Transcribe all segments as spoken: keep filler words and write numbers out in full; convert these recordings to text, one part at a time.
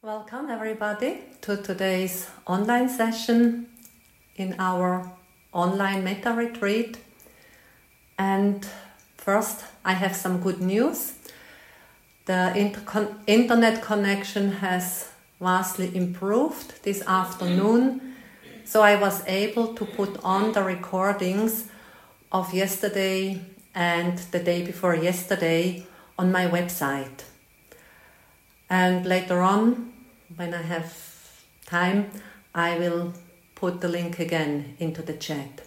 Welcome everybody to today's online session in our online meta retreat. And first I have some good news. The intercon- internet connection has vastly improved this afternoon, so I was able to put on the recordings of yesterday and the day before yesterday on my website. And later on, when I have time, I will put the link again into the chat.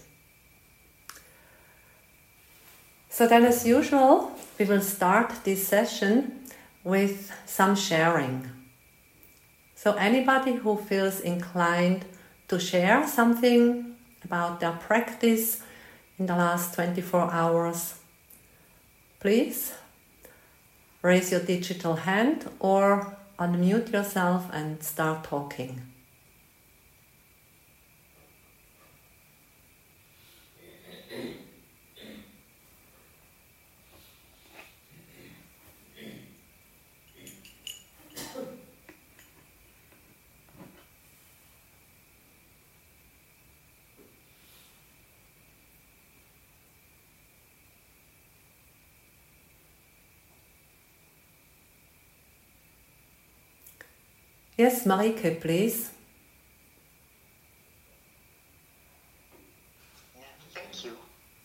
So then, as usual, we will start this session with some sharing. So anybody who feels inclined to share something about their practice in the last twenty-four hours, please raise your digital hand or unmute yourself and start talking. Yes, Marike, please. Yeah, thank you.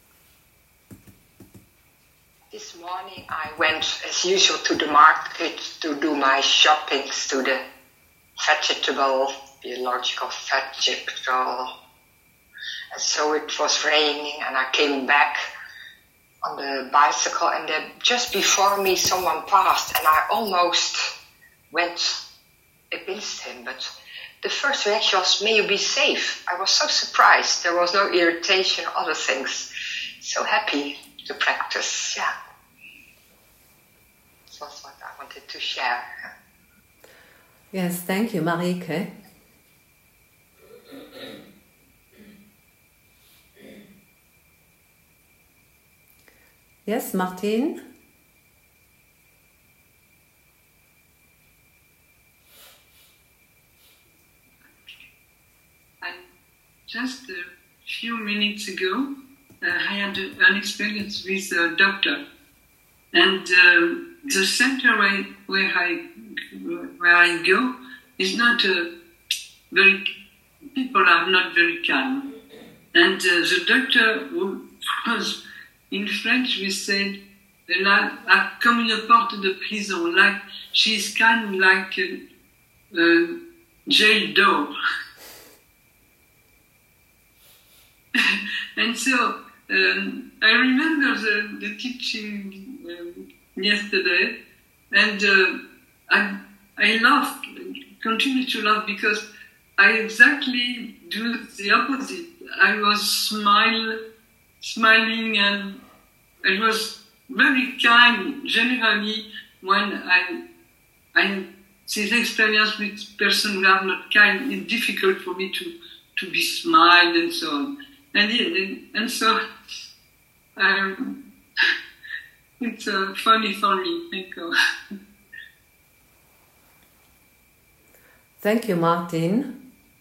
This morning I went, as usual, to the market to do my shoppings to the vegetable, biological vegetable. And so it was raining and I came back on the bicycle and then just before me someone passed and I almost went against him, but the first reaction was, may you be safe. I was so surprised. There was no irritation or other things. So happy to practice, yeah. That's what I wanted to share. Yes, thank you, Marike. Yes, Martin? Just a few minutes ago, uh, I had an experience with a doctor, and uh, the center where, where I where I go is not uh, very. People are not very kind, and uh, the doctor who was in French, we said, "La, a comme une porte de prison," like she's kind of like a, a jail door. And so um, I remember the, the teaching um, yesterday, and uh, I I laughed, continue to laugh because I exactly do the opposite. I was smile, smiling, and I was very kind. Generally, when I I this experience with person who are not kind, it's difficult for me to to be smiled and so on. And, it, and so um, it's uh, funny for me. Thank you. Thank you, Martin.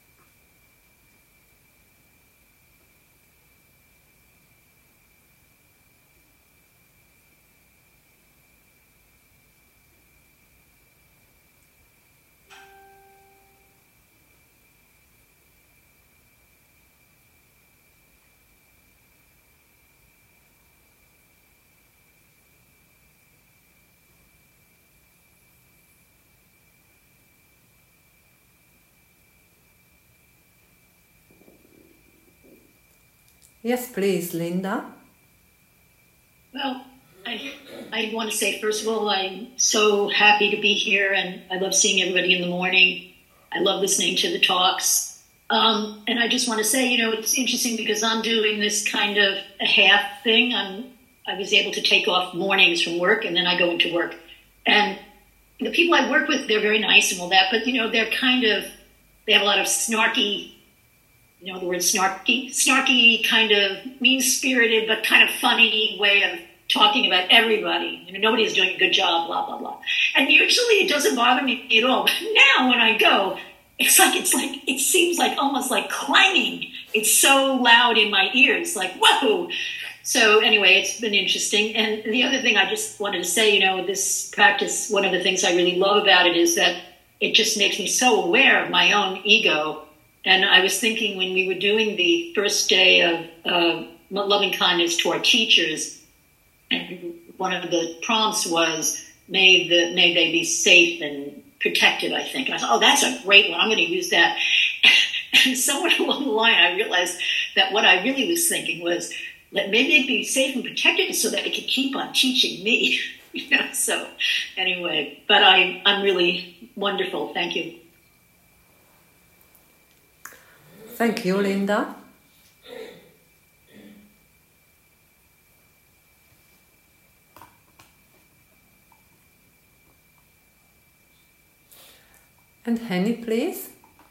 Yes, please, Linda. Well, I, I want to say, first of all, I'm so happy to be here, and I love seeing everybody in the morning. I love listening to the talks. Um, and I just want to say, you know, it's interesting because I'm doing this kind of a half thing. I'm, I was able to take off mornings from work, and then I go into work. And the people I work with, they're very nice and all that, but, you know, they're kind of, they have a lot of snarky, you know, the word snarky, snarky kind of mean-spirited, but kind of funny way of talking about everybody. You know, nobody's doing a good job, blah, blah, blah. And usually it doesn't bother me at all. But now when I go, it's like, it's like, it seems like almost like clanging. It's so loud in my ears, like, whoa. So anyway, it's been interesting. And the other thing I just wanted to say, you know, this practice, one of the things I really love about it is that it just makes me so aware of my own ego. And I was thinking when we were doing the first day of uh, loving kindness to our teachers, and one of the prompts was, may the may they be safe and protected, I think. And I thought, oh, that's a great one. I'm going to use that. And somewhere along the line, I realized that what I really was thinking was that maybe they'd be safe and protected so that they could keep on teaching me. You know, so anyway, but I, I'm really wonderful. Thank you. Thank you, Linda. And Henny, please.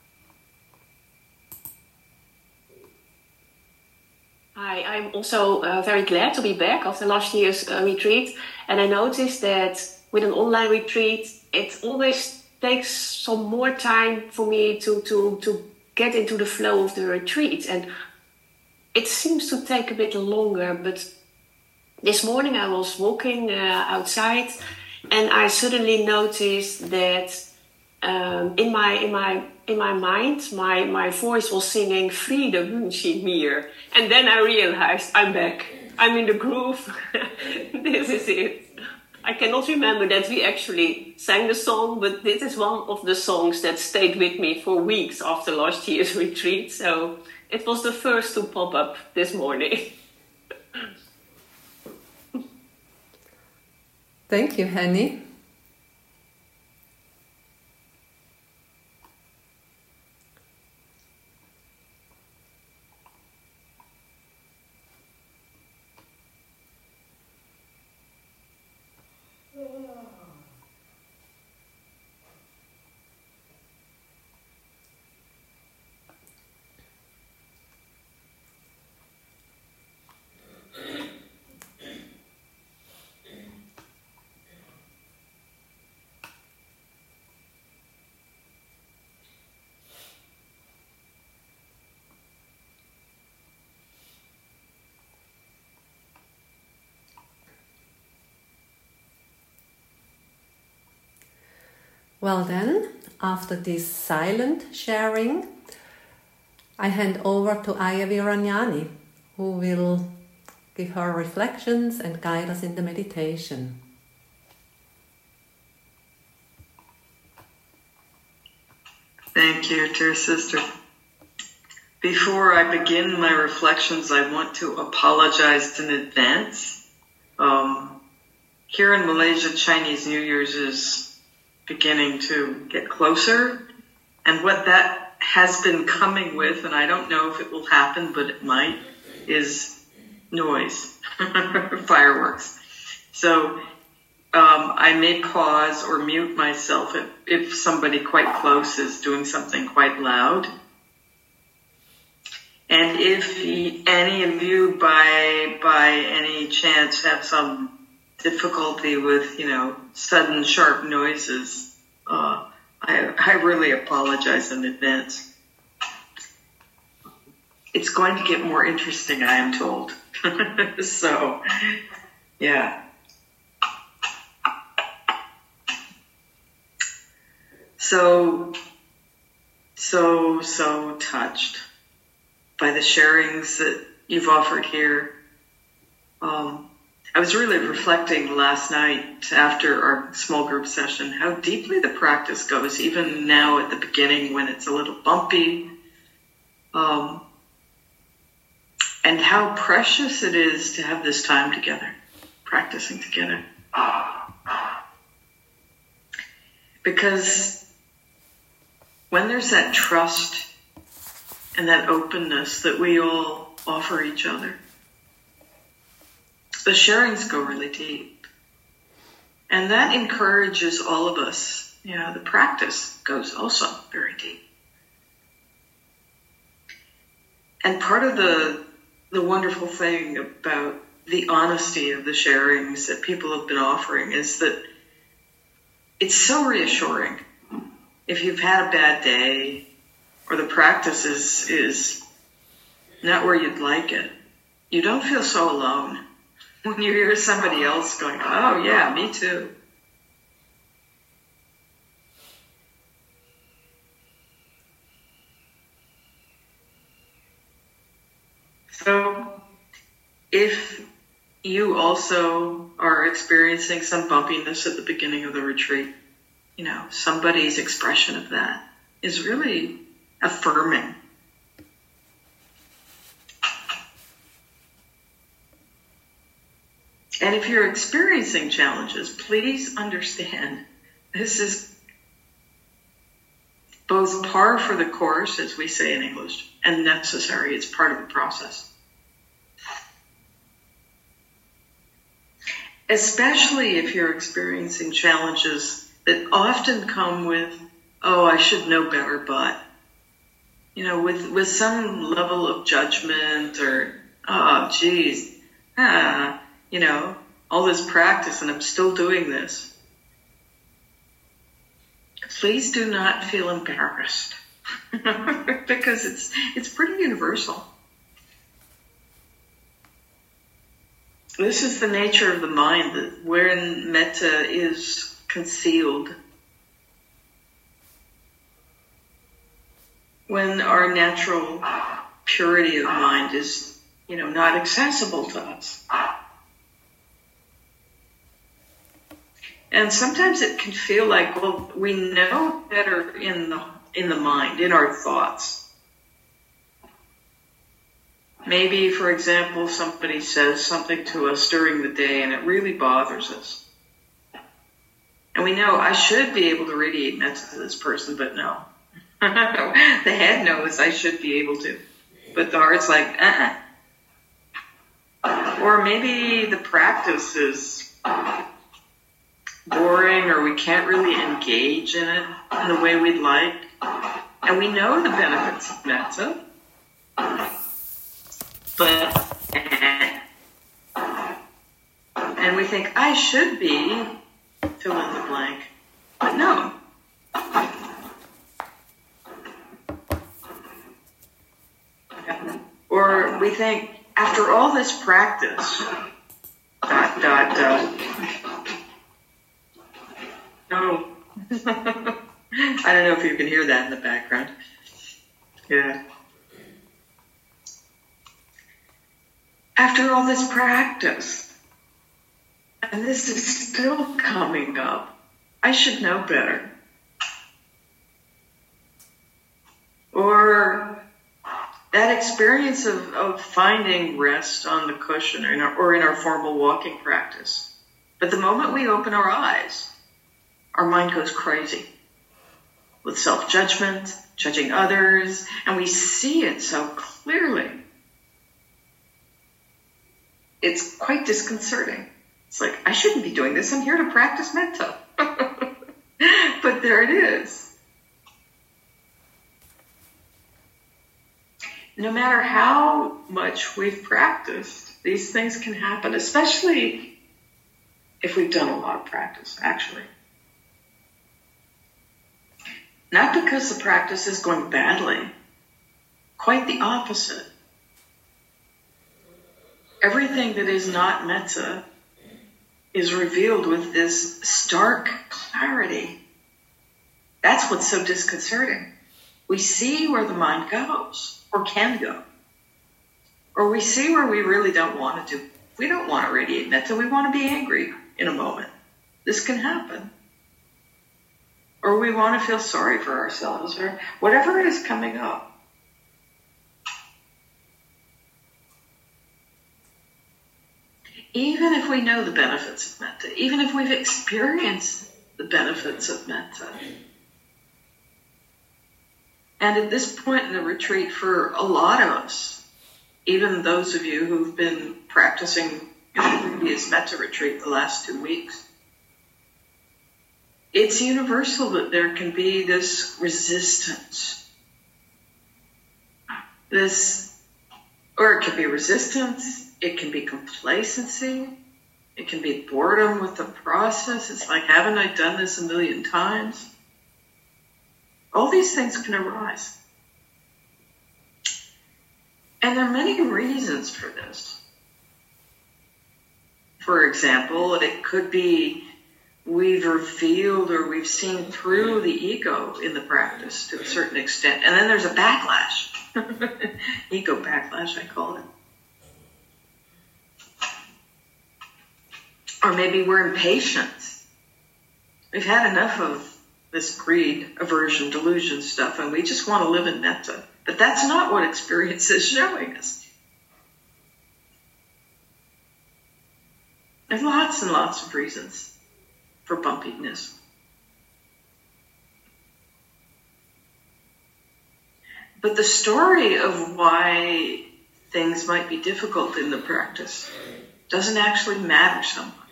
Hi, I'm also uh, very glad to be back after last year's uh, retreat. And I noticed that with an online retreat, it always takes some more time for me to, to, to get into the flow of the retreat. And it seems to take a bit longer. But this morning I was walking uh, outside and I suddenly noticed that um, in my in my in my mind, my, my voice was singing Freedom, wünsche mir. And then I realized I'm back. I'm in the groove. This is it. I cannot remember that we actually sang the song, but this is one of the songs that stayed with me for weeks after last year's retreat. So it was the first to pop up this morning. Thank you, Henny. Well then, after this silent sharing, I hand over to Aya Viranyani, who will give her reflections and guide us in the meditation. Thank you, dear sister. Before I begin my reflections, I want to apologize in advance. Um, here in Malaysia, Chinese New Year's is beginning to get closer, and what that has been coming with, and I don't know if it will happen, but it might, is noise, fireworks. So um, I may pause or mute myself if, if somebody quite close is doing something quite loud. And if any of you by by any chance have some difficulty with, you know, sudden sharp noises, uh, I, I really apologize in advance. It's going to get more interesting, I am told. So, yeah. So, so, so touched by the sharings that you've offered here. Um, I was really reflecting last night after our small group session how deeply the practice goes, even now at the beginning when it's a little bumpy, um, and how precious it is to have this time together, practicing together. Because when there's that trust and that openness that we all offer each other, the sharings go really deep. And that encourages all of us. You know, the practice goes also very deep. And part of the the wonderful thing about the honesty of the sharings that people have been offering is that it's so reassuring. If you've had a bad day or the practice is, is not where you'd like it, you don't feel so alone when you hear somebody else going, oh yeah, me too. So if you also are experiencing some bumpiness at the beginning of the retreat, you know, somebody's expression of that is really affirming. And if you're experiencing challenges, please understand this is both par for the course, as we say in English, and necessary. It's part of the process. Especially if you're experiencing challenges that often come with, oh, I should know better, but, you know, with, with some level of judgment or, oh, geez, ah, you know, all this practice and I'm still doing this. Please do not feel embarrassed because it's, it's pretty universal. This is the nature of the mind, that wherein metta is concealed. When our natural purity of mind is, you know, not accessible to us. And sometimes it can feel like, well, we know better in the in the mind, in our thoughts. Maybe, for example, somebody says something to us during the day and it really bothers us. And we know, I should be able to radiate metta to this person, but no. The head knows I should be able to. But the heart's like, uh-uh. Or maybe the practice is boring or we can't really engage in it in the way we'd like. And we know the benefits of metta. But, and we think, I should be, fill in the blank. But no. Or we think, after all this practice, dot, dot, dot. No. I don't know if you can hear that in the background. Yeah. After all this practice, and this is still coming up, I should know better. Or that experience of, of finding rest on the cushion or in, our, or in our formal walking practice. But the moment we open our eyes, our mind goes crazy with self-judgment, judging others, and we see it so clearly. It's quite disconcerting. It's like, I shouldn't be doing this. I'm here to practice metta. But there it is. No matter how much we've practiced, these things can happen, especially if we've done a lot of practice, actually. Not because the practice is going badly. Quite the opposite. Everything that is not metta is revealed with this stark clarity. That's what's so disconcerting. We see where the mind goes, or can go. Or we see where we really don't want to do. We don't want to radiate metta, we want to be angry in a moment. This can happen. Or we want to feel sorry for ourselves, or whatever is coming up. Even if we know the benefits of metta, even if we've experienced the benefits of metta, and at this point in the retreat for a lot of us, even those of you who've been practicing in the previous metta retreat the last two weeks, it's universal that there can be this resistance. This, or it could be resistance, it can be complacency. It can be boredom with the process. It's like, haven't I done this a million times? All these things can arise. And there are many reasons for this. For example, it could be we've revealed or we've seen through the ego in the practice to a certain extent. And then there's a backlash. Ego backlash, I call it. Or maybe we're impatient. We've had enough of this greed, aversion, delusion stuff, and we just want to live in metta. But that's not what experience is showing us. There's lots and lots of reasons for bumpiness. But the story of why things might be difficult in the practice doesn't actually matter so much.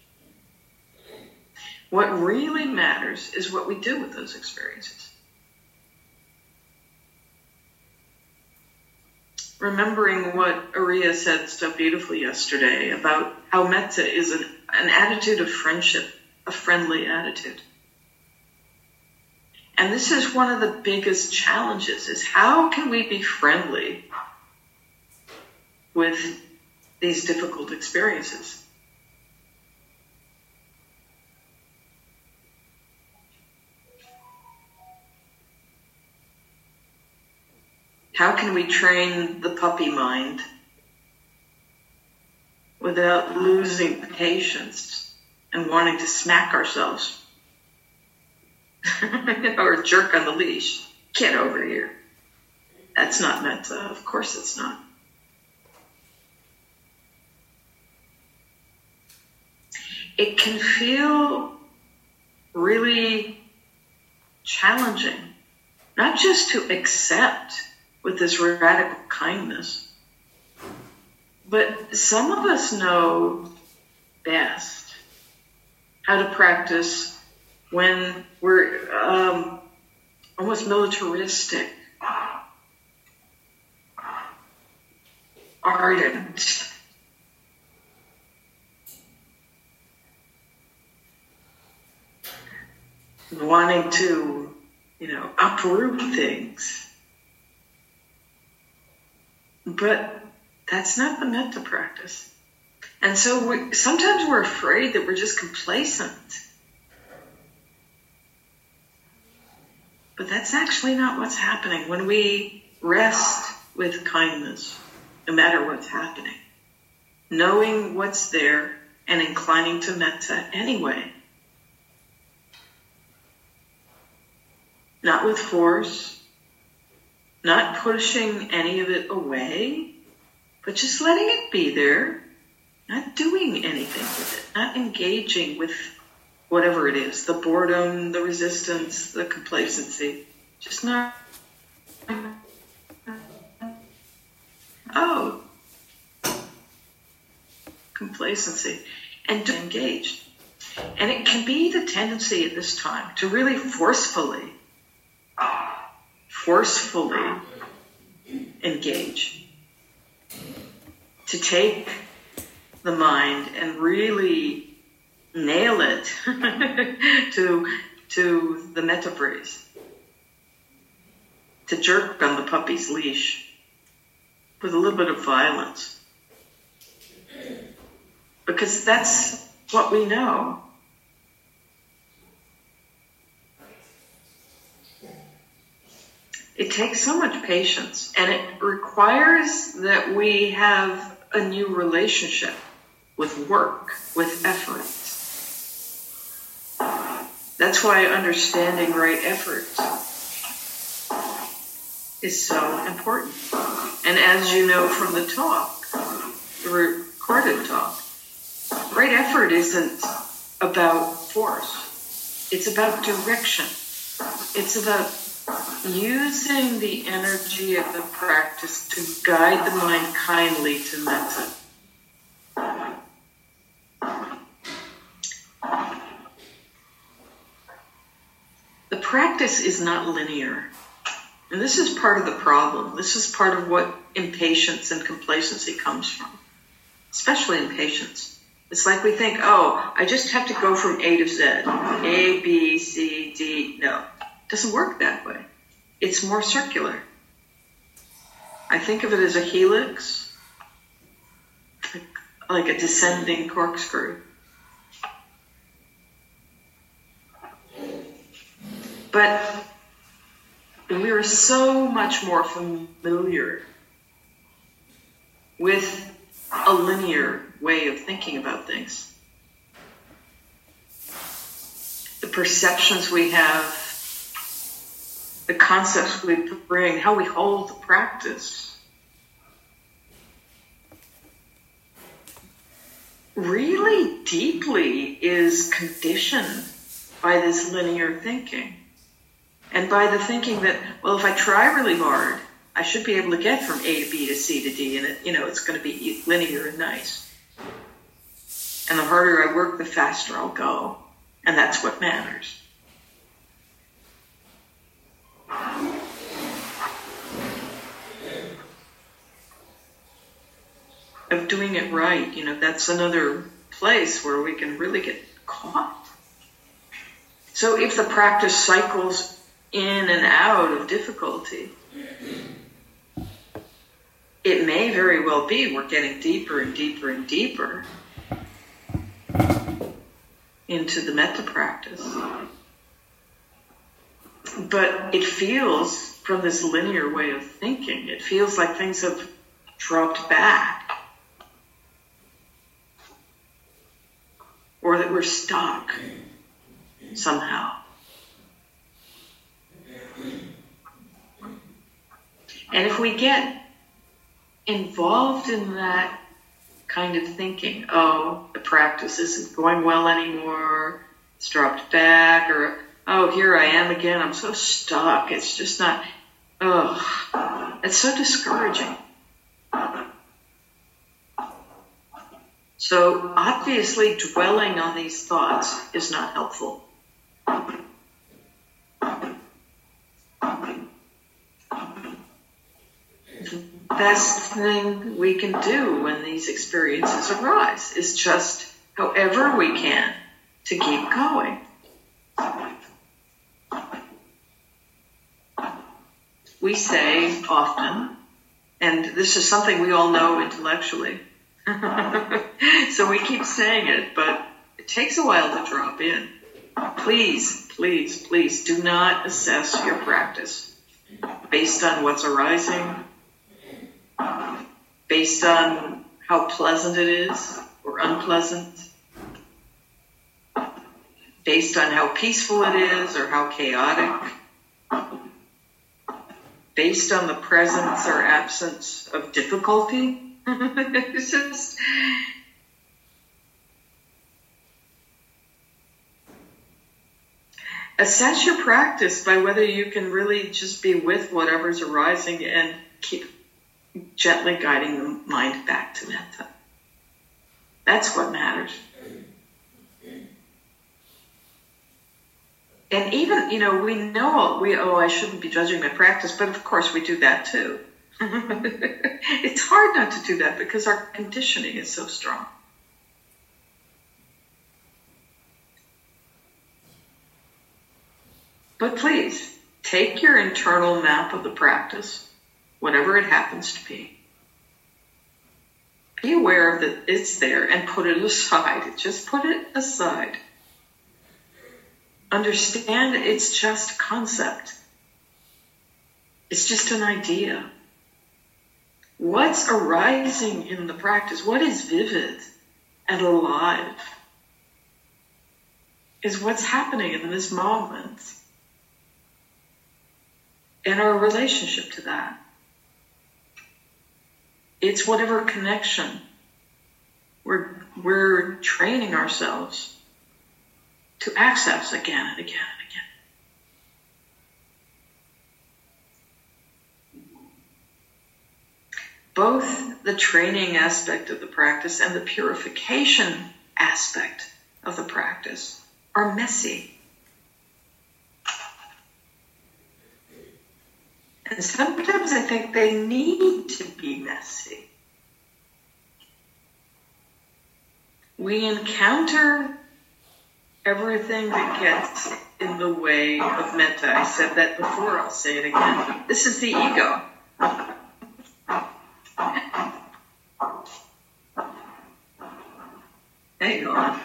What really matters is what we do with those experiences. Remembering what Ariya said so beautifully yesterday about how metta is an, an attitude of friendship, a friendly attitude. And this is one of the biggest challenges, is how can we be friendly with these difficult experiences? How can we train the puppy mind without losing patience and wanting to smack ourselves or jerk on the leash? Get over here. That's not metta. Of course it's not. It can feel really challenging, not just to accept with this radical kindness, but some of us know best how to practice when we're um, almost militaristic, ardent, wanting to, you know, uproot things. But that's not the metta practice. And so we, sometimes we're afraid that we're just complacent. But that's actually not what's happening when we rest with kindness, no matter what's happening. Knowing what's there and inclining to metta anyway. Not with force. Not pushing any of it away, but just letting it be there, not doing anything with it, not engaging with whatever it is, the boredom, the resistance, the complacency, just not, oh, complacency, and to engage. And it can be the tendency at this time to really forcefully forcefully engage, to take the mind and really nail it to, to the metta breeze, to jerk on the puppy's leash with a little bit of violence. Because that's what we know. It takes so much patience, and it requires that we have a new relationship with work, with effort. That's why understanding right effort is so important. And as you know from the talk, the recorded talk, right effort isn't about force. It's about direction. It's about using the energy of the practice to guide the mind kindly to metta. The practice is not linear. And this is part of the problem. This is part of what impatience and complacency comes from. especially in patience. It's like we think, oh, I just have to go from A to Z. A, B, C, D. No, it doesn't work that way. It's more circular. I think of it as a helix, like a descending corkscrew. But we are so much more familiar with a linear way of thinking about things. The perceptions we have, the concepts we bring, how we hold the practice, really deeply is conditioned by this linear thinking. And by the thinking that, well, if I try really hard, I should be able to get from A to B to C to D, and it, you know, it's going to be linear and nice. And the harder I work, the faster I'll go. And that's what matters. Of doing it right, you know, that's another place where we can really get caught. So if the practice cycles in and out of difficulty, it may very well be we're getting deeper and deeper and deeper into the metta practice. But it feels, from this linear way of thinking, it feels like things have dropped back. Or that we're stuck somehow. And if we get involved in that kind of thinking, oh, the practice isn't going well anymore, it's dropped back, or, oh, here I am again, I'm so stuck, it's just not, oh, it's so discouraging. So obviously dwelling on these thoughts is not helpful. The best thing we can do when these experiences arise is just, however we can, to keep going. We say often, and this is something we all know intellectually, so we keep saying it, but it takes a while to drop in. Please, please, please do not assess your practice based on what's arising, based on how pleasant it is or unpleasant, based on how peaceful it is or how chaotic, based on the presence or absence of difficulty. It's just, assess your practice by whether you can really just be with whatever's arising and keep gently guiding the mind back to metta. That's what matters. And even, you know, we know, we oh, I shouldn't be judging my practice, but of course we do that too. It's hard not to do that because our conditioning is so strong. But please, take your internal map of the practice, whatever it happens to be. Be aware that it's there and put it aside. Just put it aside. Understand it's just concept. It's just an idea. What's arising in the practice, what is vivid and alive, is what's happening in this moment and our relationship to that. It's whatever connection we're, we're training ourselves to access again and again and again. Both the training aspect of the practice and the purification aspect of the practice are messy. And sometimes I think they need to be messy. we encounter everything that gets in the way of metta. I said that before, I'll say it again. This is the ego. Hang on.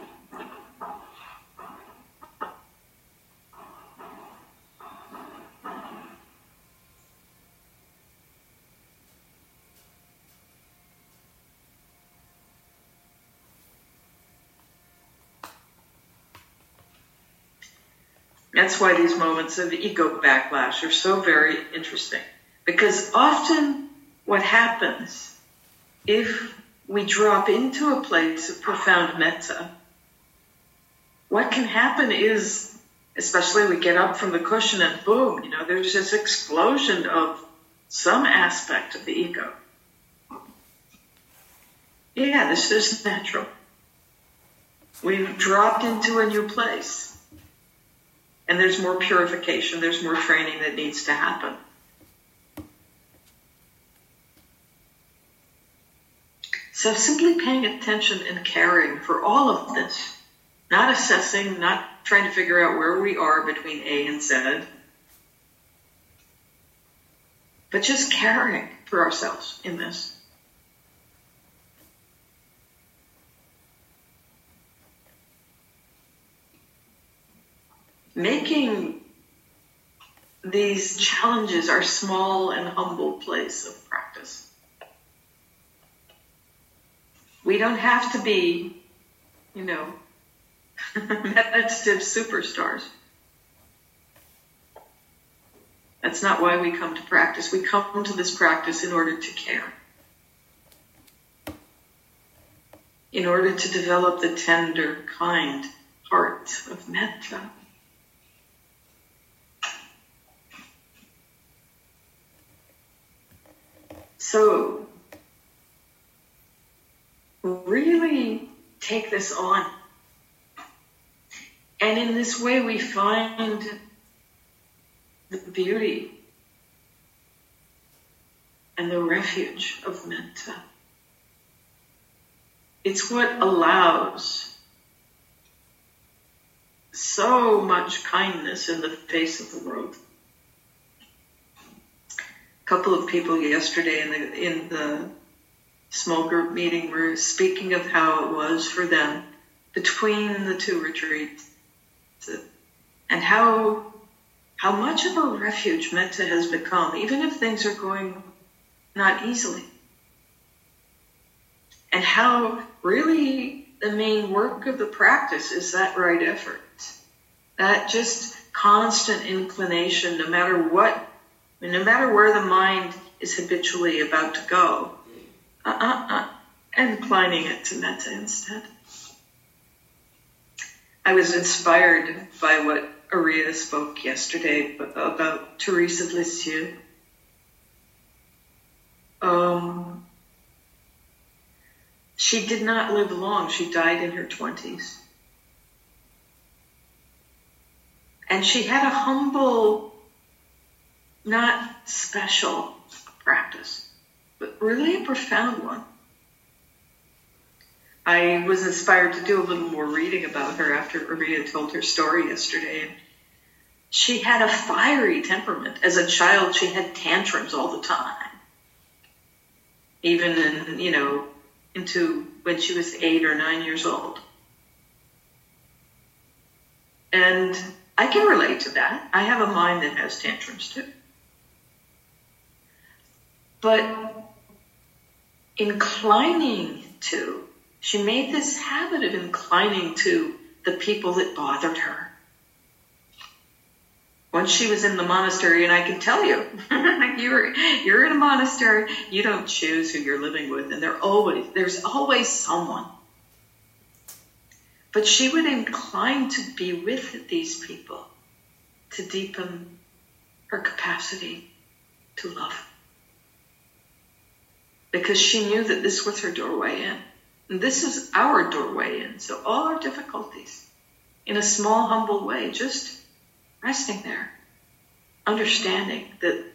That's why these moments of ego backlash are so very interesting. Because often what happens if we drop into a place of profound metta, what can happen is, especially we get up from the cushion and boom, you know, there's this explosion of some aspect of the ego. Yeah, this is natural. We've dropped into a new place. And there's more purification, there's more training that needs to happen. So simply paying attention and caring for all of this, not assessing, not trying to figure out where we are between A and Z, but just caring for ourselves in this. Making these challenges our small and humble place of practice. We don't have to be, you know, meditative superstars. That's not why we come to practice. We come to this practice in order to care. In order to develop the tender, kind heart of metta. So, really take this on. And in this way we find the beauty and the refuge of metta. It's what allows so much kindness in the face of the world. A couple of people yesterday in the in the small group meeting were speaking of how it was for them between the two retreats, and how how much of a refuge metta has become, even if things are going not easily, and how really the main work of the practice is that right effort, that just constant inclination, no matter what. No matter where the mind is habitually about to go, uh-uh-uh, inclining it to metta instead. I was inspired by what Ariya spoke yesterday about Therese of Lisieux. Um, she did not live long. She died in her twenties. And she had a humble, not special practice, but really a profound one. I was inspired to do a little more reading about her after Ariya told her story yesterday. She had a fiery temperament. As a child, she had tantrums all the time. Even in, you know, into when she was eight or nine years old. And I can relate to that. I have a mind that has tantrums too. But inclining to, she made this habit of inclining to the people that bothered her. Once she was in the monastery, and I can tell you, you're, you're in a monastery, you don't choose who you're living with, and there always, there's always someone. But she would incline to be with these people to deepen her capacity to love. Because she knew that this was her doorway in. And this is our doorway in. So all our difficulties, in a small, humble way, just resting there, understanding that,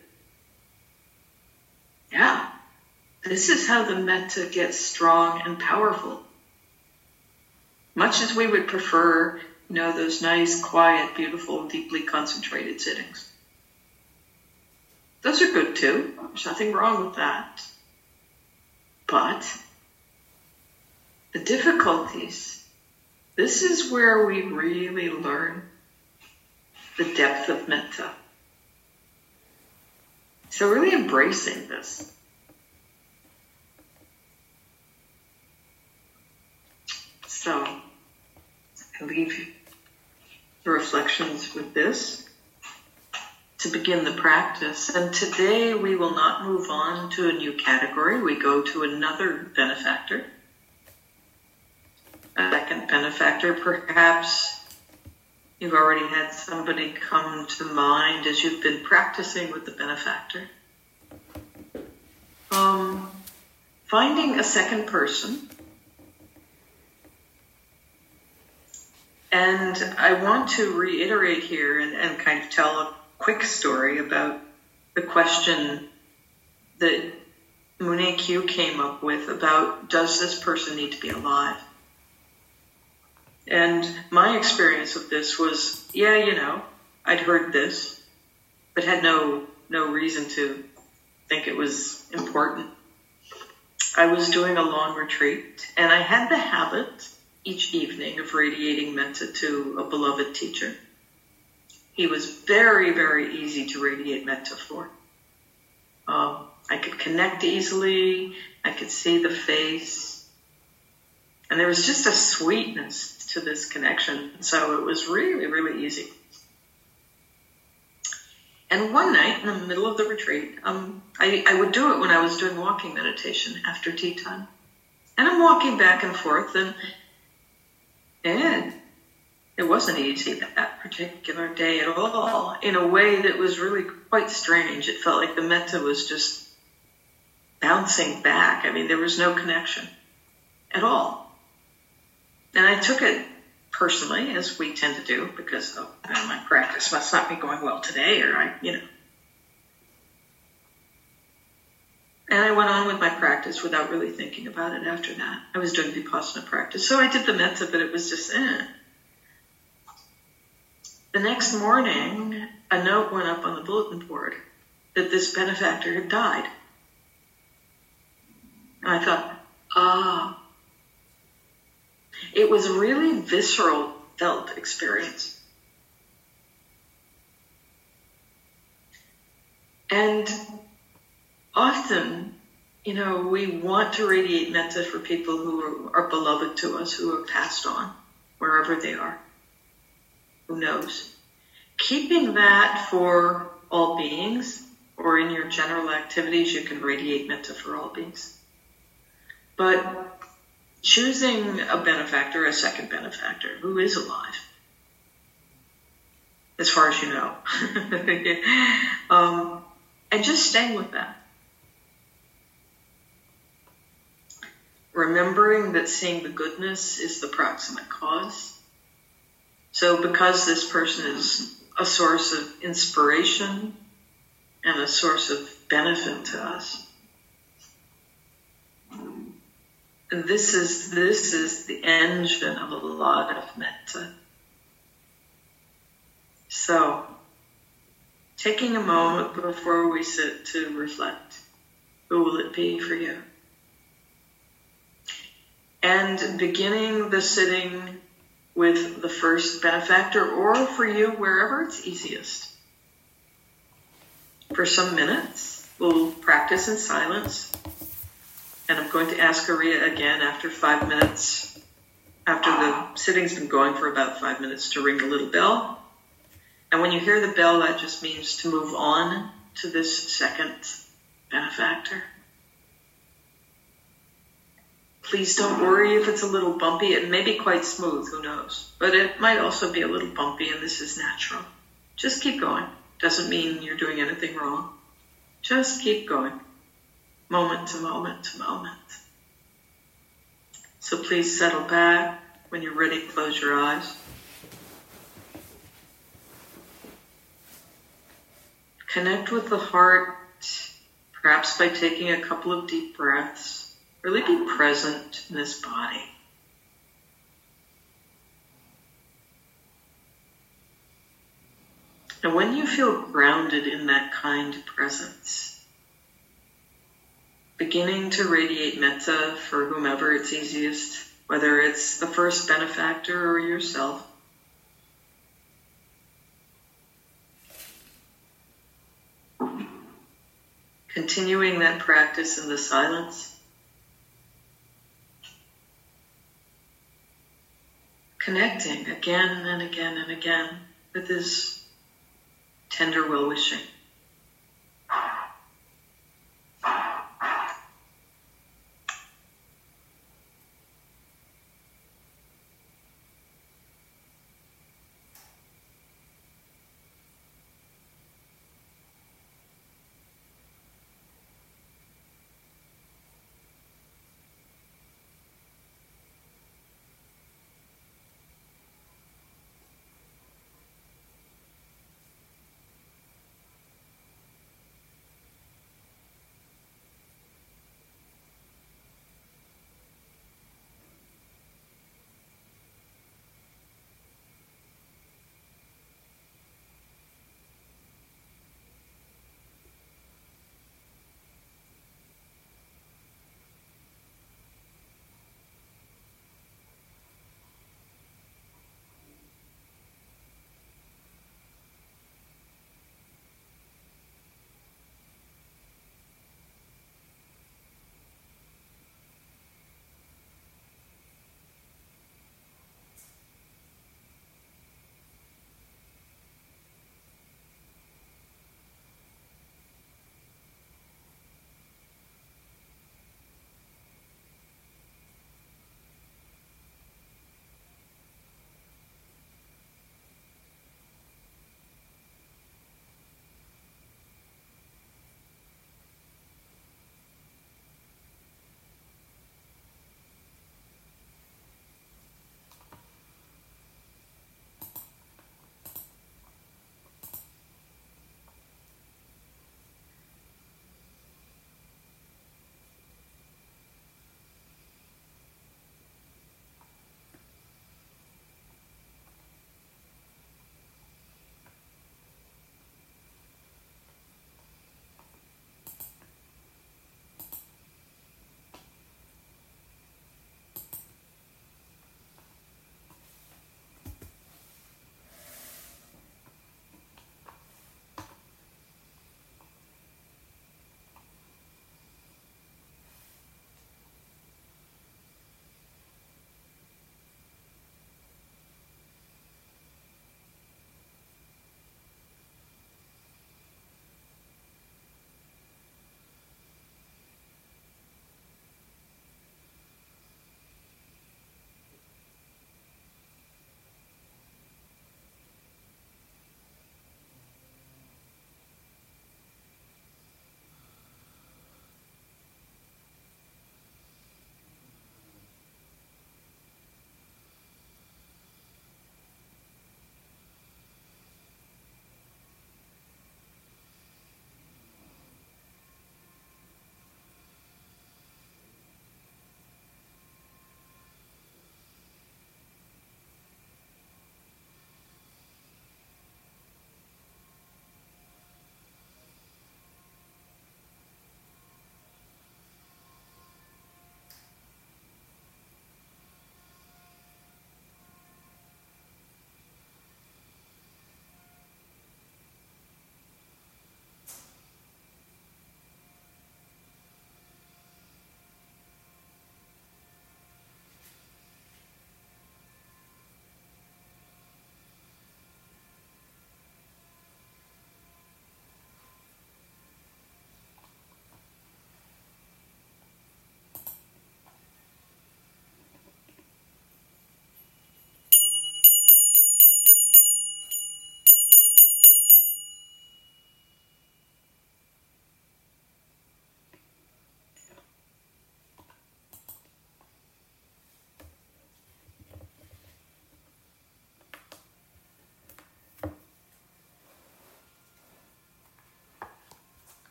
yeah, this is how the metta gets strong and powerful. Much as we would prefer, you know, those nice, quiet, beautiful, deeply concentrated sittings. Those are good too. There's nothing wrong with that. But the difficulties, this is where we really learn the depth of metta. So really embracing this. So I leave the reflections with this to begin the practice. And today we will not move on to a new category. We go to another benefactor. A second benefactor, perhaps you've already had somebody come to mind as you've been practicing with the benefactor. Um, finding a second person. And I want to reiterate here and, and kind of tell a quick story about the question that Mune Q came up with about, does this person need to be alive? And my experience of this was, yeah, you know, I'd heard this, but had no no reason to think it was important. I was doing a long retreat, and I had the habit each evening of radiating metta to a beloved teacher. He was very, very easy to radiate metta for. Um, I could connect easily, I could see the face, and there was just a sweetness to this connection. So it was really, really easy. And one night in the middle of the retreat, um, I, I would do it when I was doing walking meditation after tea time. And I'm walking back and forth, and, and it wasn't easy that particular day at all, in a way that was really quite strange. It felt like the metta was just bouncing back. I mean, there was no connection at all. And I took it personally, as we tend to do, because oh, my practice must not be going well today, or I, you know. And I went on with my practice without really thinking about it after that. I was doing Vipassana practice, so I did the metta, but it was just, eh. The next morning, a note went up on the bulletin board that this benefactor had died. And I thought, ah. It was a really visceral, felt experience. And often, you know, we want to radiate metta for people who are, are beloved to us, who have passed on, wherever they are. Who knows? Keeping that for all beings, or in your general activities, you can radiate metta for all beings. But choosing a benefactor, a second benefactor, who is alive, as far as you know, um, and just staying with that. Remembering that seeing the goodness is the proximate cause. So because this person is a source of inspiration and a source of benefit to us, This is this is the engine of a lot of metta. So, taking a moment before we sit to reflect, who will it be for you? And beginning the sitting with the first benefactor, or for you, wherever it's easiest. For some minutes, we'll practice in silence. And I'm going to ask Ariya again after five minutes, after the sitting's been going for about five minutes, to ring the little bell. And when you hear the bell, that just means to move on to this second benefactor. Please don't worry if it's a little bumpy. It may be quite smooth, who knows? But it might also be a little bumpy, and this is natural. Just keep going. Doesn't mean you're doing anything wrong. Just keep going. Moment to moment to moment. So please settle back. When you're ready, close your eyes. Connect with the heart, perhaps by taking a couple of deep breaths. Really be present in this body. And when you feel grounded in that kind presence, beginning to radiate metta for whomever it's easiest, whether it's the first benefactor or yourself, continuing that practice in the silence, connecting again and again and again with his tender well-wishing.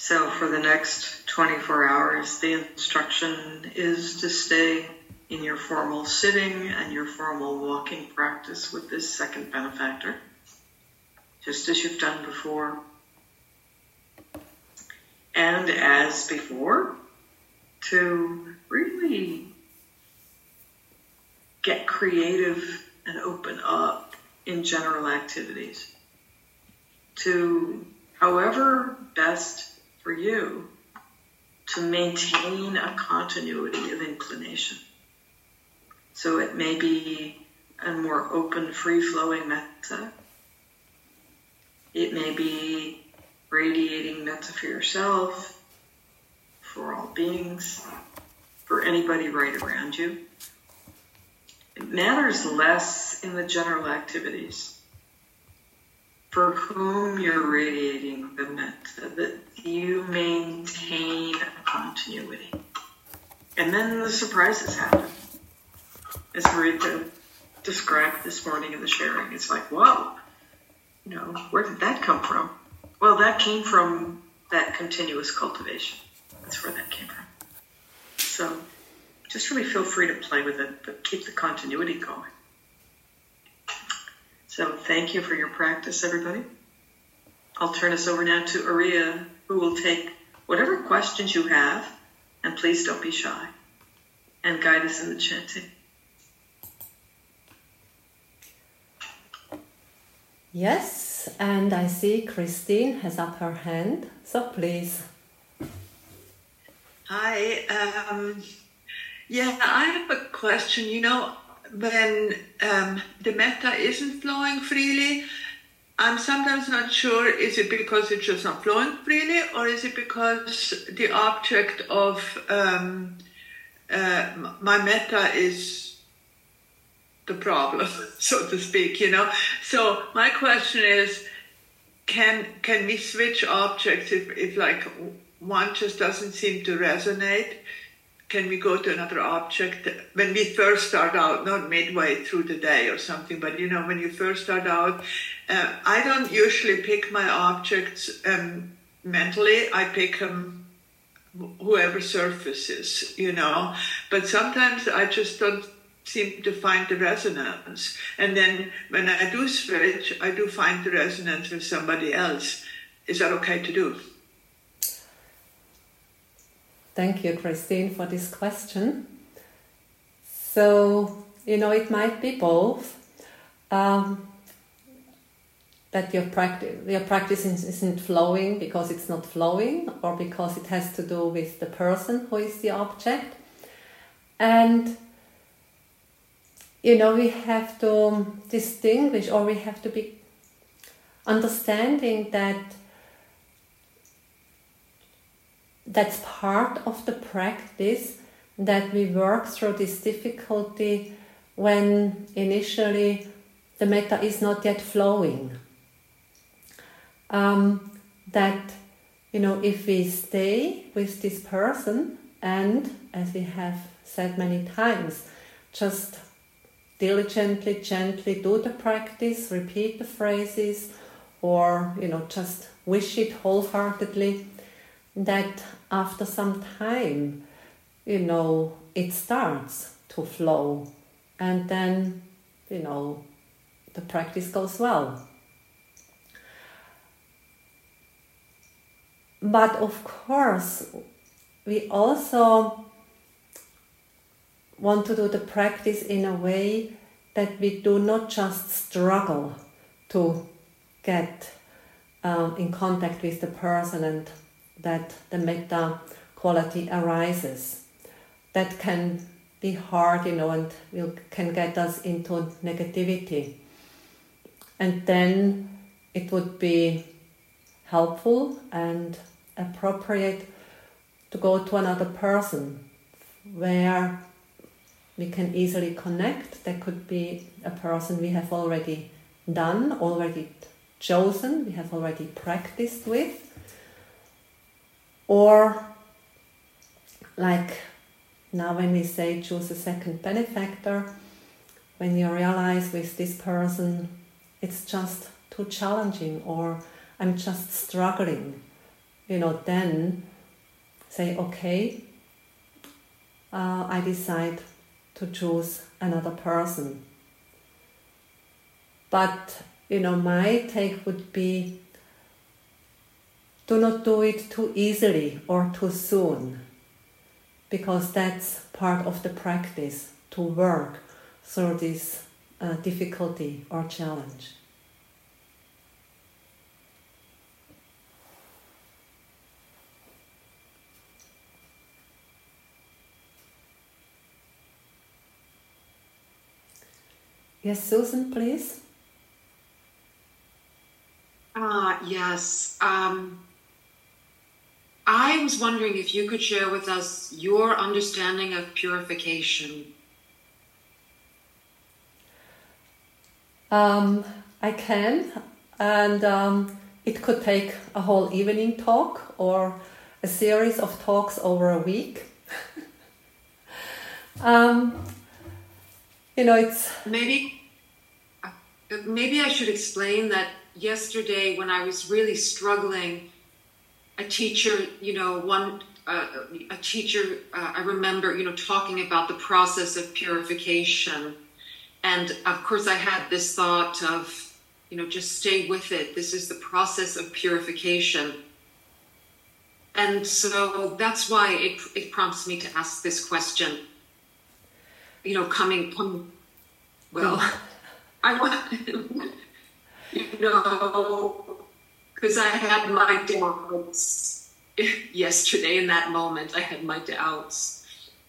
So for the next twenty-four hours, the instruction is to stay in your formal sitting and your formal walking practice with this second benefactor, just as you've done before. And as before, to really get creative and open up in general activities, to however best for you to maintain a continuity of inclination. So it may be a more open, free-flowing metta. It may be radiating metta for yourself, for all beings, for anybody right around you. It matters less in the general activities for whom you're radiating the metta, that you maintain a continuity. And then the surprises happen. As Marita described this morning in the sharing, it's like, whoa, you know, where did that come from? Well, that came from that continuous cultivation. That's where that came from. So just really feel free to play with it, but keep the continuity going. So thank you for your practice, everybody. I'll turn us over now to Ariya, who will take whatever questions you have, and please don't be shy, and guide us in the chanting. Yes, and I see Christine has up her hand, so please. Hi, um, yeah, I have a question. You know, when um, the metta isn't flowing freely, I'm sometimes not sure, is it because it's just not flowing freely, or is it because the object of um, uh, my metta is the problem, so to speak, you know? So my question is, can can we switch objects if, if like one just doesn't seem to resonate? Can we go to another object when we first start out, not midway through the day or something, but you know, when you first start out, uh, I don't usually pick my objects um, mentally. I pick them whoever surfaces, you know, but sometimes I just don't seem to find the resonance. And then when I do switch, I do find the resonance with somebody else. Is that okay to do? Thank you, Christine, for this question. So, you know, it might be both. Um, that your practice, your practice isn't flowing because it's not flowing, or because it has to do with the person who is the object. And you know, we have to distinguish, or we have to be understanding that that's part of the practice, that we work through this difficulty when initially the metta is not yet flowing. Um, that, you know, if we stay with this person and, as we have said many times, just diligently, gently do the practice, repeat the phrases, or, you know, just wish it wholeheartedly, that after some time, you know, it starts to flow, and then, you know, the practice goes well. But of course, we also want to do the practice in a way that we do not just struggle to get um, in contact with the person and that the metta quality arises. That can be hard, you know, and will, can get us into negativity. And then it would be helpful and appropriate to go to another person where we can easily connect. There could be a person we have already done, already chosen, we have already practiced with. Or, like now when we say choose a second benefactor, when you realize with this person it's just too challenging, or I'm just struggling you know, then say, okay, uh, I decide to choose another person. But, you know, my take would be, do not do it too easily or too soon, because that's part of the practice, to work through this uh, difficulty or challenge. Yes, Susan, please. Uh, yes. Um, I was wondering if you could share with us your understanding of purification. Um, I can, and um, it could take a whole evening talk or a series of talks over a week. um, you know, it's... Maybe, maybe I should explain that yesterday when I was really struggling, a teacher, you know, one, uh, a teacher, uh, I remember, you know, talking about the process of purification. And of course I had this thought of, you know, just stay with it. This is the process of purification. And so that's why it, it prompts me to ask this question, you know, coming, coming well, I want, you know, because I had my doubts yesterday in that moment. I had my doubts.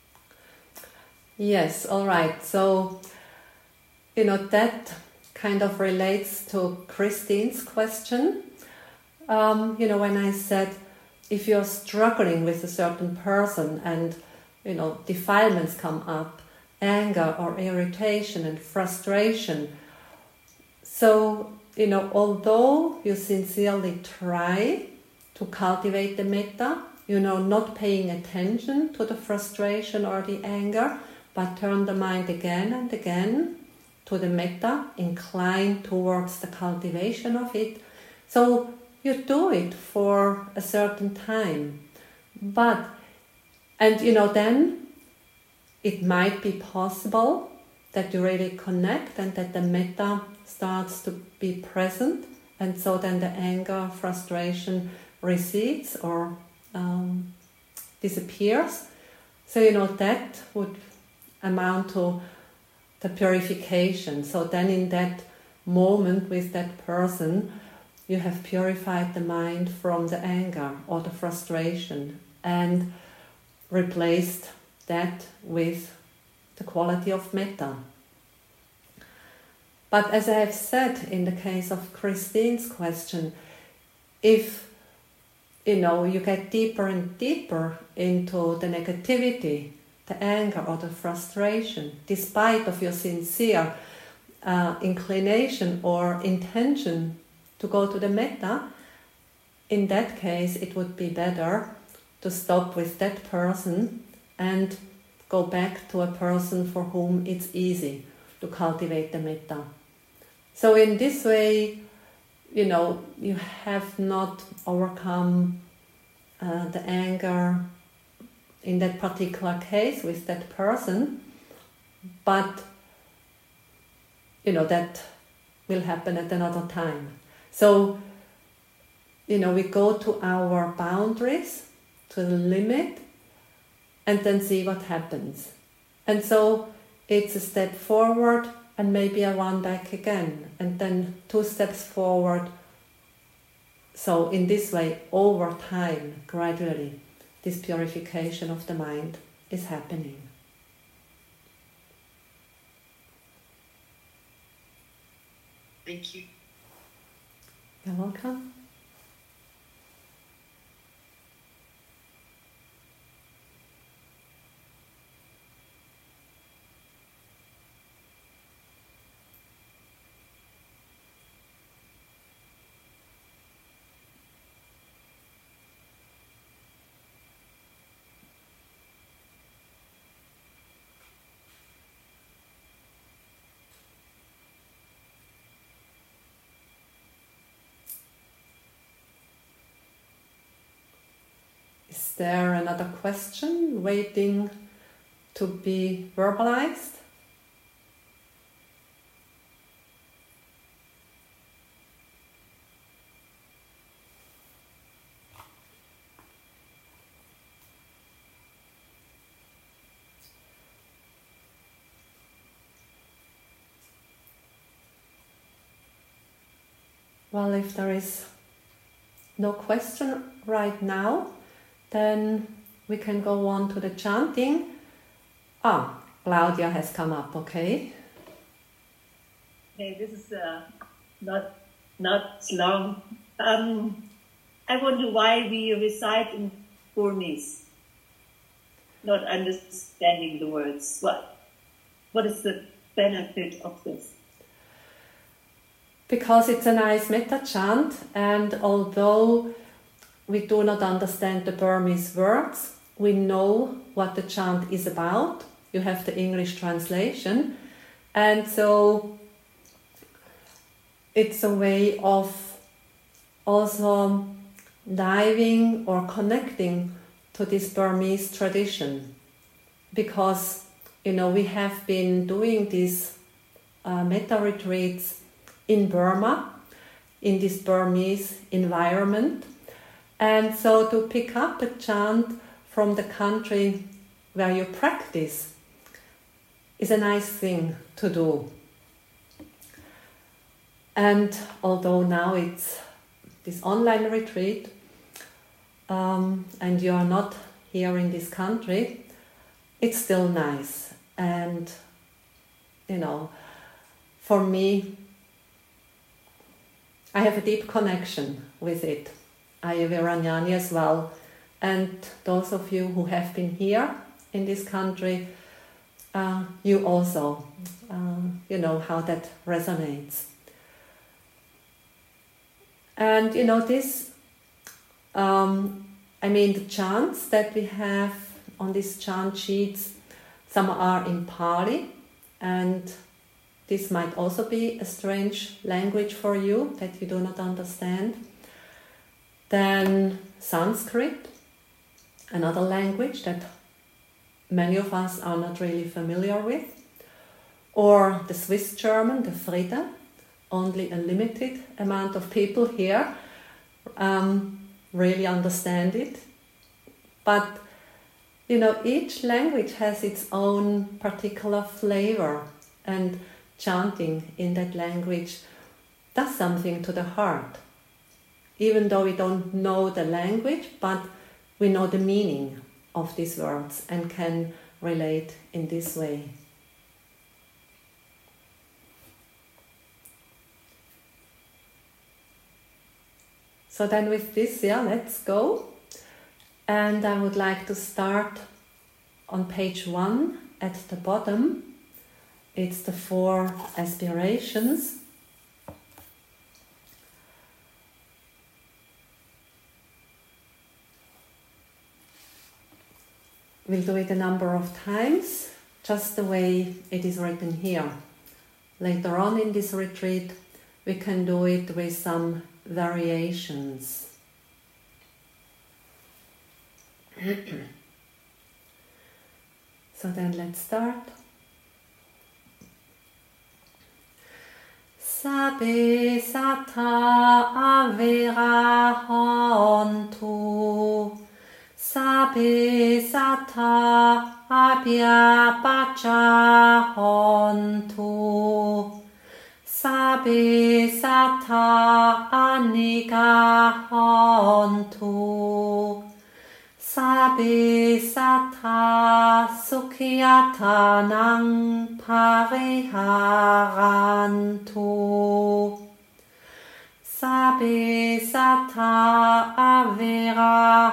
Yes, all right. So, you know, that kind of relates to Christine's question. Um, you know, when I said, if you're struggling with a certain person and, you know, defilements come up, anger or irritation and frustration. So, you know, although you sincerely try to cultivate the metta, you know, not paying attention to the frustration or the anger, but turn the mind again and again to the metta, incline towards the cultivation of it. So you do it for a certain time. But, and you know, then it might be possible that you really connect and that the metta starts to be present, and so then the anger, frustration recedes or um, disappears. So, you know, that would amount to the purification. So then in that moment with that person, you have purified the mind from the anger or the frustration and replaced that with the quality of metta. But as I have said in the case of Christine's question, if you know you get deeper and deeper into the negativity, the anger or the frustration, despite of your sincere uh, inclination or intention to go to the metta, in that case it would be better to stop with that person and go back to a person for whom it's easy to cultivate the metta. So in this way, you know, you have not overcome uh, the anger in that particular case with that person, but, you know, that will happen at another time. So, you know, we go to our boundaries, to the limit, and then see what happens. And so it's a step forward and maybe a one back again, and then two steps forward. So in this way, over time, gradually, this purification of the mind is happening. Thank you. You're welcome. there another question waiting to be verbalized? Well, if there is no question right now, then we can go on to the chanting. Ah, Claudia has come up, okay? Hey, this is uh, not not long. Um, I wonder why we recite in Burmese, not understanding the words. What what is the benefit of this? Because it's a nice metta chant, and although we do not understand the Burmese words, we know what the chant is about. You have the English translation, and so it's a way of also diving or connecting to this Burmese tradition, because you know we have been doing these uh, metta retreats in Burma, in this Burmese environment. And so to pick up a chant from the country where you practice is a nice thing to do. And although now it's this online retreat, um, and you are not here in this country, it's still nice. And, you know, for me, I have a deep connection with it. Ayyavaranyani as well. And those of you who have been here in this country, uh, you also, uh, you know how that resonates. And you know this, um, I mean the chants that we have on these chant sheets, some are in Pali, and this might also be a strange language for you that you do not understand. Then Sanskrit, another language that many of us are not really familiar with. Or the Swiss German, the Friede, only a limited amount of people here um, really understand it. But, you know, each language has its own particular flavor, and chanting in that language does something to the heart. Even though we don't know the language, but we know the meaning of these words and can relate in this way. So then with this, yeah, let's go. And I would like to start on page one at the bottom. It's the four aspirations. We'll do it a number of times, just the way it is written here. Later on in this retreat, we can do it with some variations. So then let's start. Sabe sata avera hontu, sabe sata abya pacha hontu, sabe sata anika hontu, sabe sata sukhiyatanang pariharantu, sabe sata avera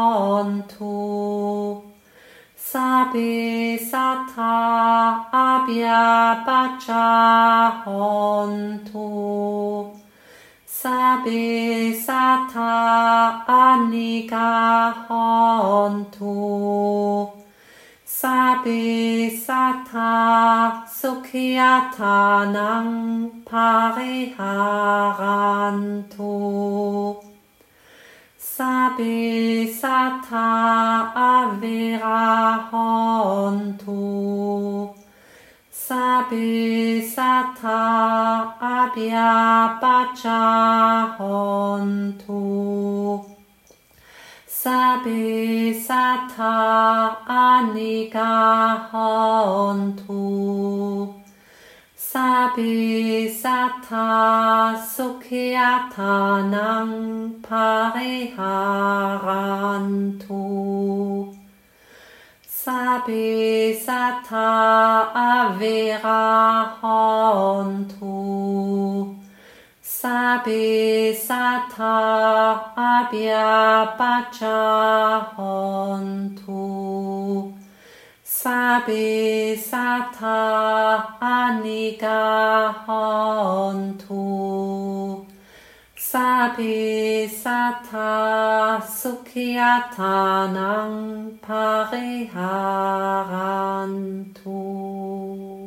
hontu, sabe sata abya pacha hontu, sabe sata anika hontu, sabe sata sukhiyatanang pariharantu, Sabe Sata Avera Hontu. Sabe Sata Abya Bacha Hontu. Sabe Sata Anika Hontu. Sabe Sata Sukyatanang Pariharantu. Sabe Sata Avera Hontu. Sabe Sata Abya Bacha Hontu. Sabe Sata Anika Hontu. Sabe Sata Sukyatanang Pariharantu.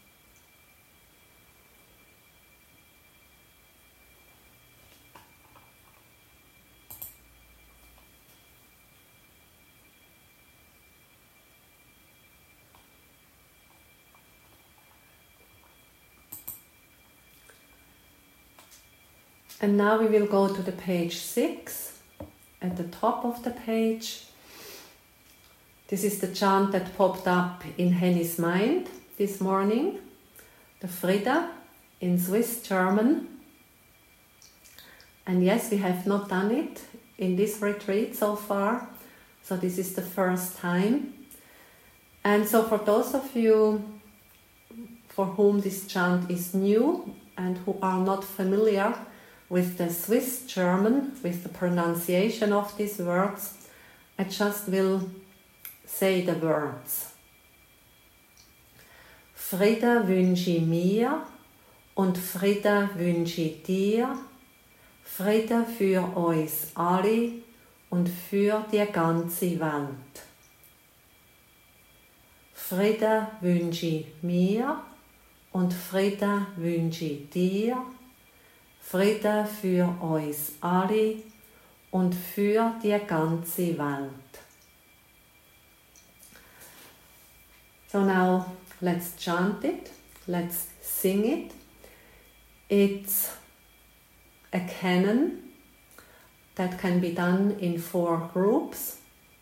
And now we will go to the page six, at the top of the page. This is the chant that popped up in Henny's mind this morning, the Frida in Swiss German. And yes, we have not done it in this retreat so far, so this is the first time. And so for those of you for whom this chant is new and who are not familiar with the Swiss German, with the pronunciation of these words, I just will say the words. Friede wünsche ich mir und Friede wünsche ich dir, Friede für uns alle und für die ganze Welt. Friede wünsche ich mir und Friede wünsche ich dir, Friede für uns alle und für die ganze Welt. So now let's chant it, let's sing it. It's a canon that can be done in four groups.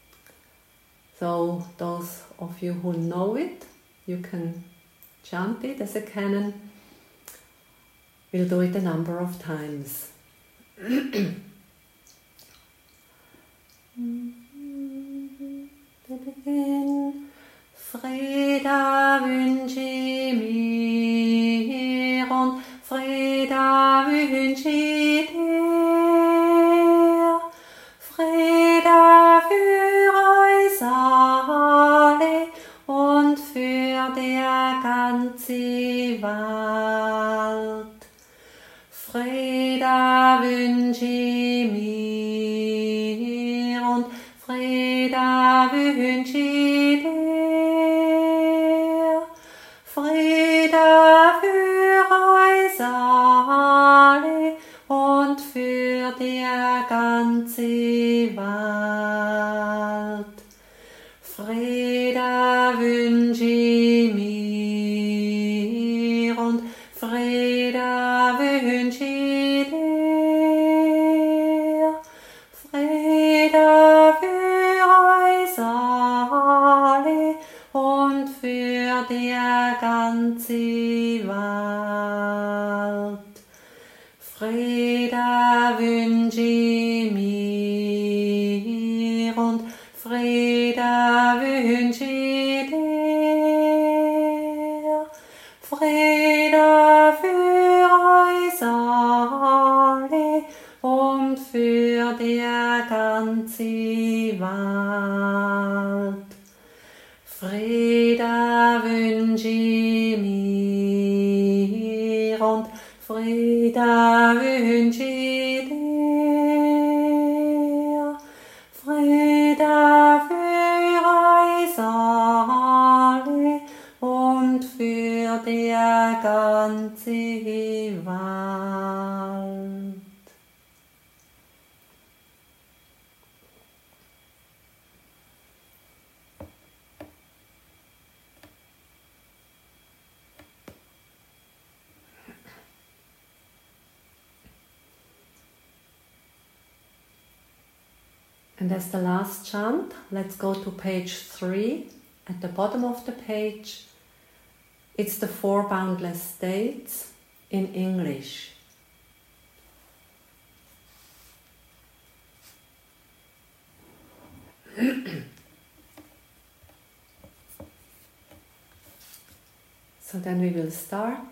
So those of you who know it, you can chant it as a canon. We'll do it a number of times. Wir beginnen. Friede wünsche ich mir und Friede wünsche ich dir. Friede für uns alle und für die ganze Welt. Friede wünsche ich mir und Friede wünsche ich dir. Friede für uns alle und für die ganze Welt. Friede wünsche ich mir und Friede wünsche ich dir. Friede für uns alle und für die ganze Welt. Friede wünsche ich mir und Friede wünsche ich dir. Friede für uns alle und für die ganze Welt. Friede wünsche ich mir und Friede wünsche ich dir. Friede für uns alle und für die ganze Welt. And as the last chant, let's go to page three, at the bottom of the page. It's the four boundless states in English. So then we will start.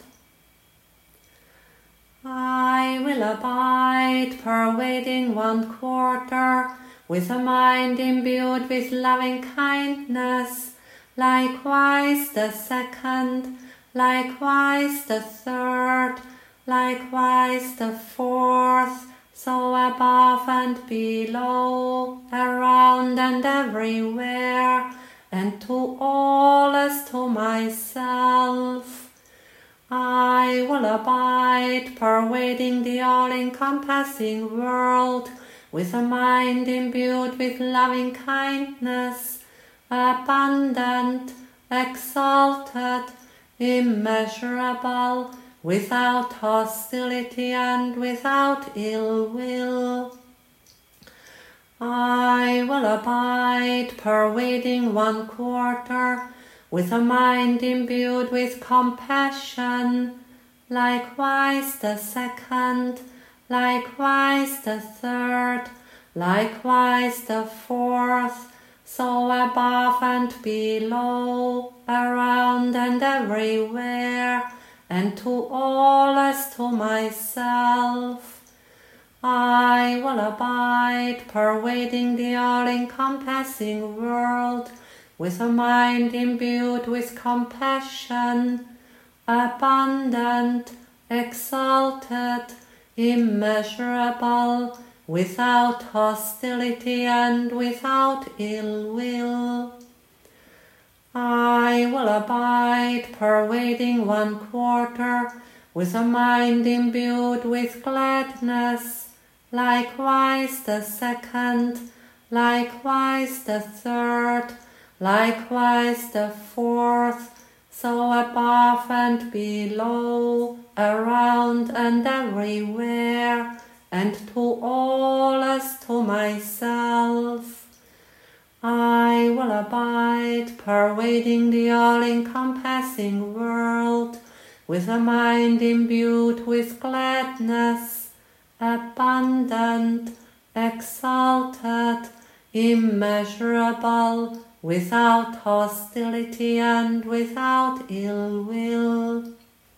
I will abide, pervading one quarter, with a mind imbued with loving kindness, likewise the second, likewise the third, likewise the fourth, so above and below, around and everywhere, and to all as to myself. I will abide, pervading the all-encompassing world, with a mind imbued with loving kindness, abundant, exalted, immeasurable, without hostility and without ill will. I will abide, pervading one quarter, with a mind imbued with compassion, likewise the second, likewise the third, likewise the fourth, so above and below, around and everywhere, and to all as to myself. I will abide, pervading the all-encompassing world, with a mind imbued with compassion, abundant, exalted, immeasurable, without hostility and without ill will. I will abide, pervading one quarter, with a mind imbued with gladness, likewise the second, likewise the third, likewise the fourth, so above and below, around and everywhere, and to all as to myself. I will abide, pervading the all-encompassing world, with a mind imbued with gladness, abundant, exalted, immeasurable, without hostility and without ill will.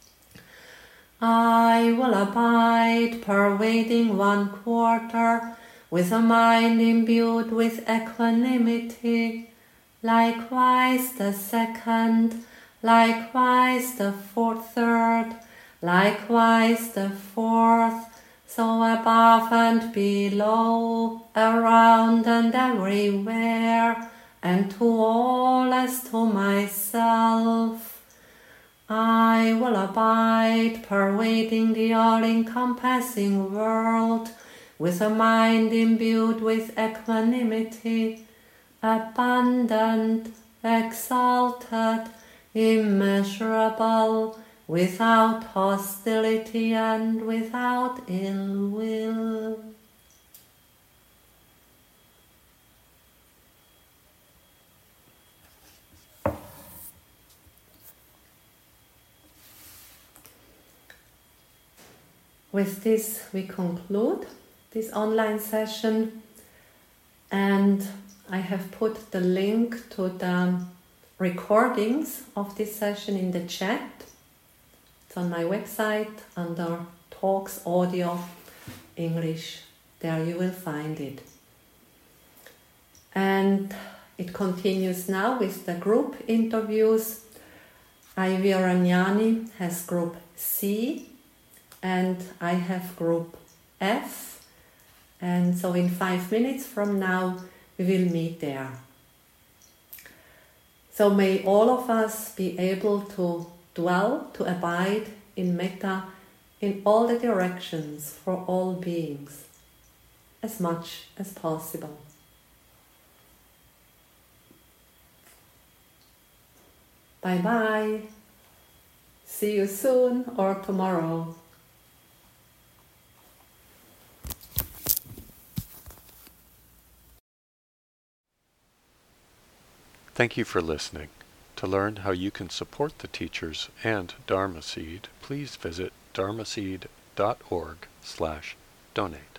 I will abide, pervading one quarter, with a mind imbued with equanimity, likewise the second, likewise the fourth, third, likewise the fourth, so above and below, around and everywhere, and to all as to myself. I will abide, pervading the all-encompassing world, with a mind imbued with equanimity, abundant, exalted, immeasurable, without hostility and without ill will. With this we conclude this online session, and I have put the link to the recordings of this session in the chat. It's on my website under Talks Audio English. There you will find it. And it continues now with the group interviews. Ivy Ranyani has group C and I have group F. And so in five minutes from now we will meet there. So may all of us be able to dwell, to abide in metta in all the directions for all beings, as much as possible. Bye bye. See you soon or tomorrow. Thank you for listening. To learn how you can support the teachers and Dharma Seed, please visit dharmaseed dot org slash donate.